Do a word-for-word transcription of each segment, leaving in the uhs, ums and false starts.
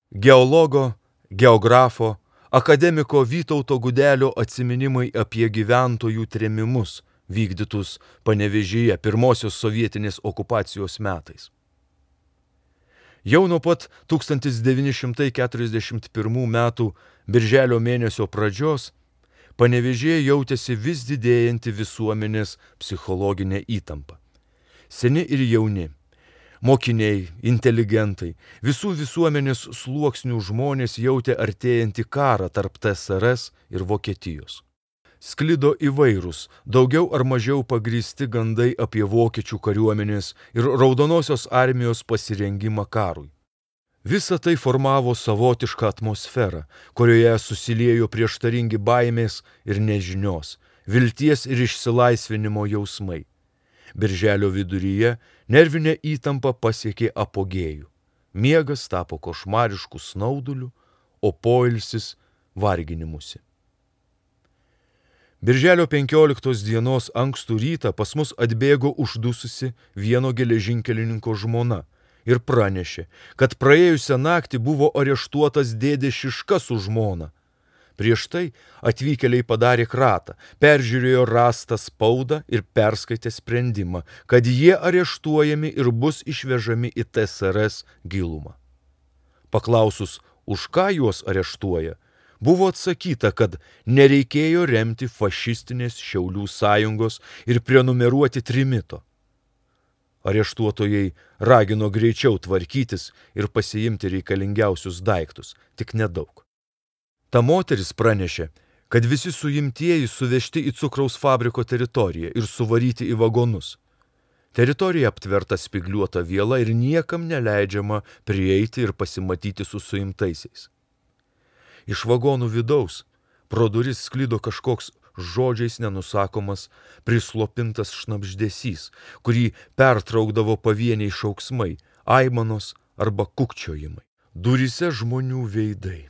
Geologo, geografo, akademiko Vytauto Gudelio atsiminimai apie gyventojų trėmimus, vykdytus Panevėžyje pirmosios sovietinės okupacijos metais. Jau nuo pat tūkstantis devyni šimtai keturiasdešimt pirmų metų birželio mėnesio pradžios Panevėžyje jautėsi vis didėjanti visuomenės psichologinė įtampa. Seni ir jauni, mokiniai, inteligentai, visų visuomenės sluoksnių žmonės jautė artėjantį karą tarp T S R S ir Vokietijos. Sklido įvairūs, daugiau ar mažiau pagrįsti gandai apie vokiečių kariuomenės ir Raudonosios armijos pasirengimą karui. Visa tai formavo savotišką atmosferą, kurioje susiliejo prieštaringi baimės ir nežinios, vilties ir išsilaisvinimo jausmai. Birželio viduryje nervinė įtampa pasiekė apogėjų. Miegas tapo košmarišku snauduliu, o poilsis varginimusi. Birželio penkioliktos dienos ankstų rytą pas mus atbėgo uždususi vieno geležinkelininko žmona ir pranešė, kad praėjusią naktį buvo areštuotas dėdė Šiška su žmona. Prieš tai atvykėliai padarė kratą, peržiūrėjo rastą spaudą ir perskaitė sprendimą, kad jie areštuojami ir bus išvežami į T S R S gilumą. Paklausus, už ką juos areštuoja, buvo atsakyta, kad nereikėjo remti fašistinės Šiaulių sąjungos ir prenumeruoti trimito. Areštuotojai ragino greičiau tvarkytis ir pasiimti reikalingiausius daiktus, tik nedaug. Ta moteris pranešė, kad visi suimtieji suvežti į cukraus fabriko teritoriją ir suvaryti į vagonus. Teritorija aptverta spygliuota viela ir niekam neleidžiama prieiti ir pasimatyti su suimtaisiais. Iš vagonų vidaus pro duris sklido kažkoks žodžiais nenusakomas, prislopintas šnabždesys, kurį pertraukdavo pavieniai šauksmai, aimanos arba kukčiojimai. Duryse žmonių veidai.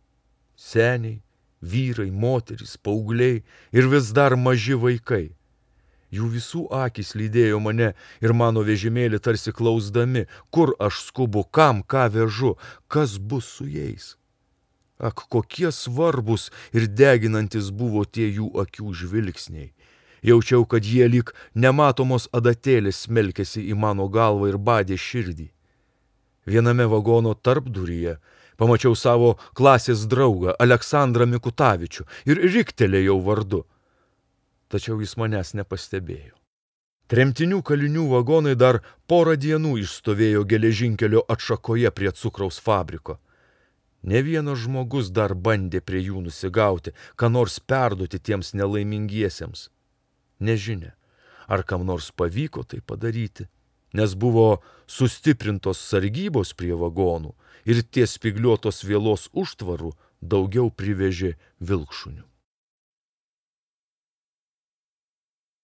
Seniai, vyrai, moterys, paaugliai ir vis dar maži vaikai. Jų visų akys lydėjo mane ir mano vežimėlį tarsi klausdami, kur aš skubu, kam ką vežu, kas bus su jais. Ak, kokie svarbus ir deginantis buvo tie jų akių žvilgsniai. Jaučiau, kad jie lyg nematomos adatėlės smelkėsi į mano galvą ir badė širdį. Viename vagono tarpduryje pamačiau savo klasės draugą Aleksandrą Mikutavičių ir riktelėjau vardu. Tačiau jis manęs nepastebėjo. Tremtinių kalinių vagonai dar porą dienų išstovėjo geležinkelio atšakoje prie cukraus fabriko. Ne vienas žmogus dar bandė prie jų nusigauti, ką nors perduoti tiems nelaimingiesiems. Nežinia, ar kam nors pavyko tai padaryti, nes buvo sustiprintos sargybos prie vagonų ir ties spygliuotos vielos užtvarų daugiau privežė vilkšunių.